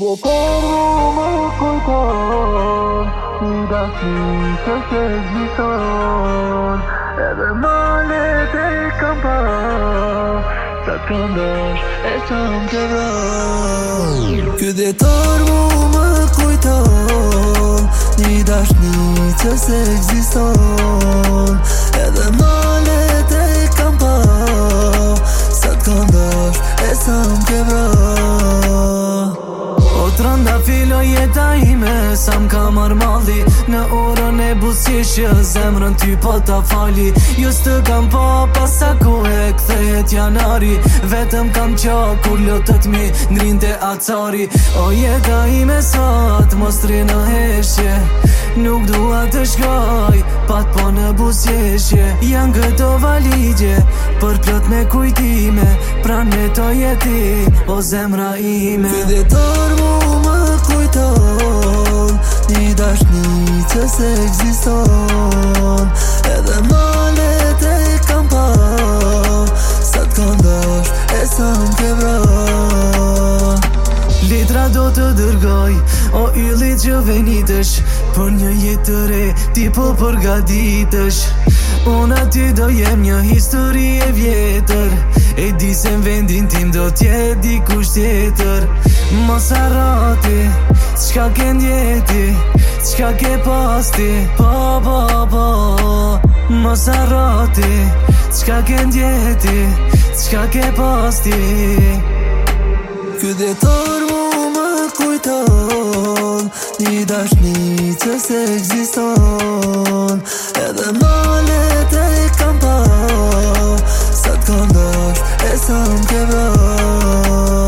Deterru më kujton një dashni që s'ekziston. Edhe malet e kam pa, sa t'këndash e sa m'ke vran. Ky deterru më kujton një dashni që s'ekziston. Edhe malet e kam pa, sa t'këndash e sa m'ke vran. O trënda filo jeta ime, sa m'ka marrë malli. Në orën e busishë, zemrën ty po ta fali. Jo s'të kam pa pasa ku e kthehet janari. Vetëm kam qa kur lotët mi ngrinte acari. O jeta ime sot mos në heshje, nuk dua të shkoj pat po në busjeshje. Janë këto valigje për plot me kujtime, pran me to jeti o zemra ime. Ky deterru më kujton një dashni që s'ekziston. Edhe malet e kam pa, sa t'këndash e sa m'ke vran. Litra do të dërgoj, o ylli që venitësh, për një jetë të re ti po përgatitesh. Unë aty do jem një histori e vjetër, e di se në vendin tim do t'jet dikush tjetër. Mos harroti, s'ka ke ndjeti, s'ka ke posti, po. Mos harroti, s'ka ke ndjeti, s'ka ke posti. Ky deterru më kujton një dashni që s'ekziston. Edhe malet e kam pa, sa t'këndash e sa m'ke vran.